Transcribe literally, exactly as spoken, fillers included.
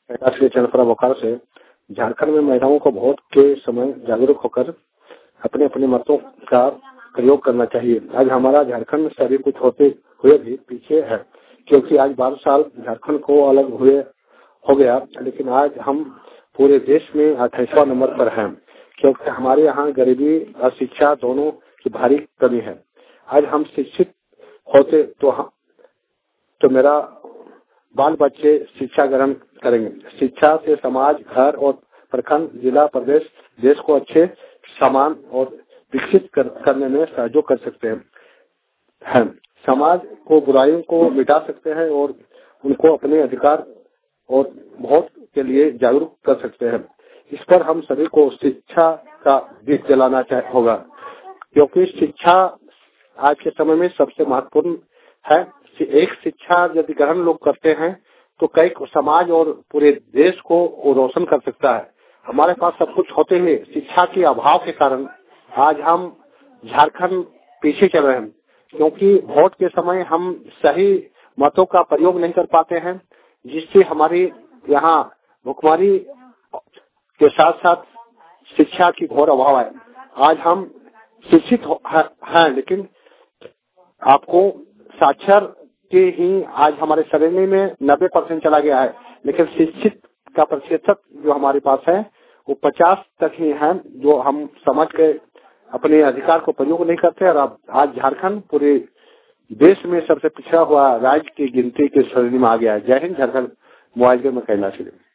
कैलाश चंद्रपुरा बोकारो से। झारखंड में महिलाओं को वोट के समय जागरूक होकर अपने अपने मतों का प्रयोग करना चाहिए। आज हमारा झारखंड सभी कुछ होते हुए भी पीछे है, क्योंकि आज बारह साल झारखंड को अलग हुए हो गया, लेकिन आज हम पूरे देश में अट्ठाईसवां नंबर पर हैं, क्योंकि हमारे यहाँ गरीबी और शिक्षा दोनों की भारी कमी है। आज हम शिक्षित होते तो हम तो मेरा बाल बच्चे शिक्षा ग्रहण करेंगे। शिक्षा से समाज, घर और प्रखंड, जिला, प्रदेश, देश को अच्छे, समान और विकसित कर, करने में सहयोग कर सकते हैं। है। समाज को बुराइयों को मिटा सकते हैं और उनको अपने अधिकार और वोट के लिए जागरूक कर सकते हैं। इस पर हम सभी को शिक्षा का दीप जलाना होगा, क्योंकि शिक्षा आज के समय में सबसे महत्वपूर्ण है। एक शिक्षा यदि ग्रहण लोग करते हैं तो कई समाज और पूरे देश को रोशन कर सकता है। हमारे पास सब कुछ होते हुए शिक्षा के अभाव के कारण आज हम झारखंड पीछे चल रहे हैं, क्योंकि वोट के समय हम सही मतों का प्रयोग नहीं कर पाते हैं, जिससे हमारी यहाँ भुखमरी के साथ साथ शिक्षा की घोर अभाव है। आज हम शिक्षित हैं, लेकिन आपको साक्षर के ही आज हमारे श्रेणी में नब्बे परसेंट चला गया है, लेकिन शिक्षित का प्रतिशत जो हमारे पास है वो पचास तक ही है, जो हम समझ के अपने अधिकार को प्रयोग नहीं करते। और अब आज झारखंड पूरे देश में सबसे पिछड़ा हुआ राज्य की गिनती की श्रेणी में आ गया है। जय हिंद। झारखंड मोबाइल के मैं कैलाश।